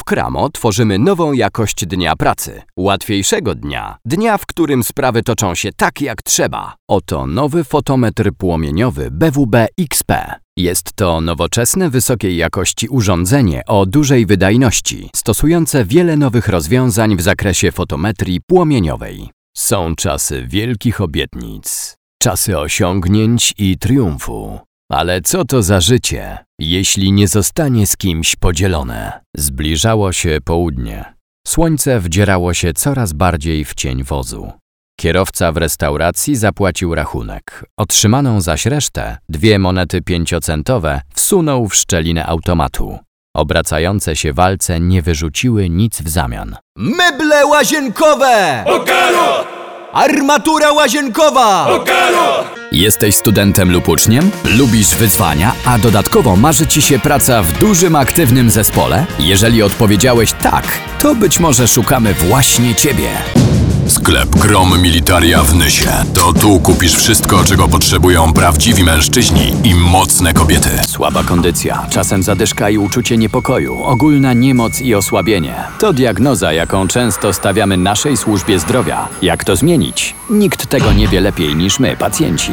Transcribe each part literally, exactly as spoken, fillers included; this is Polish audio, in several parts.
W Kramo tworzymy nową jakość dnia pracy. Łatwiejszego dnia. Dnia, w którym sprawy toczą się tak jak trzeba. Oto nowy fotometr płomieniowy B W B X P. Jest to nowoczesne, wysokiej jakości urządzenie o dużej wydajności, stosujące wiele nowych rozwiązań w zakresie fotometrii płomieniowej. Są czasy wielkich obietnic, czasy osiągnięć i triumfu. Ale co to za życie, jeśli nie zostanie z kimś podzielone? Zbliżało się południe. Słońce wdzierało się coraz bardziej w cień wozu. Kierowca w restauracji zapłacił rachunek. Otrzymaną zaś resztę, dwie monety pięciocentowe, wsunął w szczelinę automatu. Obracające się walce nie wyrzuciły nic w zamian. Meble łazienkowe! Okaro! Armatura łazienkowa! Okaro! Jesteś studentem lub uczniem? Lubisz wyzwania, a dodatkowo marzy Ci się praca w dużym, aktywnym zespole? Jeżeli odpowiedziałeś tak, to być może szukamy właśnie Ciebie. Sklep Grom Militaria w Nysie. To tu kupisz wszystko, czego potrzebują prawdziwi mężczyźni i mocne kobiety. Słaba kondycja, czasem zadyszka i uczucie niepokoju, ogólna niemoc i osłabienie. To diagnoza, jaką często stawiamy naszej służbie zdrowia. Jak to zmienić? Nikt tego nie wie lepiej niż my, pacjenci.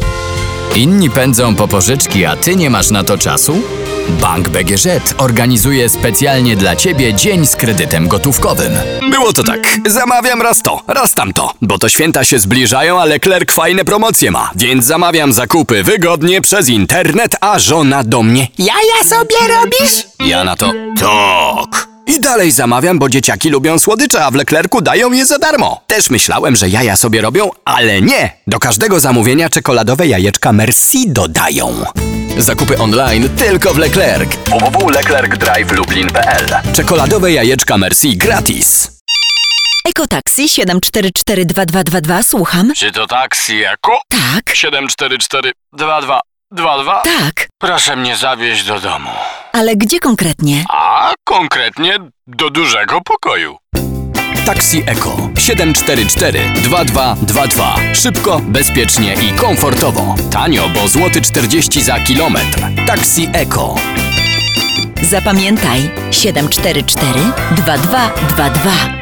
Inni pędzą po pożyczki, a Ty nie masz na to czasu? Bank B G Ż organizuje specjalnie dla Ciebie dzień z kredytem gotówkowym. Było to tak, zamawiam raz to, raz tamto, bo to święta się zbliżają, ale Leclerc fajne promocje ma, więc zamawiam zakupy wygodnie przez internet, a żona do mnie: jaja sobie robisz? Ja na to: tak. I dalej zamawiam, bo dzieciaki lubią słodycze, a w Leclercu dają je za darmo. Też myślałem, że jaja sobie robią, ale nie! Do każdego zamówienia czekoladowe jajeczka Merci dodają. Zakupy online tylko w Leclerc. w w w kropka leclerc drive lublin kropka p l. Czekoladowe jajeczka Merci gratis. Ekotaksi siedem cztery cztery dwa dwa dwa dwa, słucham. Czy to taksi Eko? Tak. siedem cztery cztery dwa dwa dwa dwa? Tak. Proszę mnie zawieźć do domu. Ale gdzie konkretnie? A konkretnie do dużego pokoju. Taksi Eko siedem cztery cztery dwa dwa dwa dwa. Szybko, bezpiecznie i komfortowo. Tanio, bo złoty czterdzieści za kilometr. Taksi Eko. Zapamiętaj siedem cztery cztery dwa dwa dwa dwa.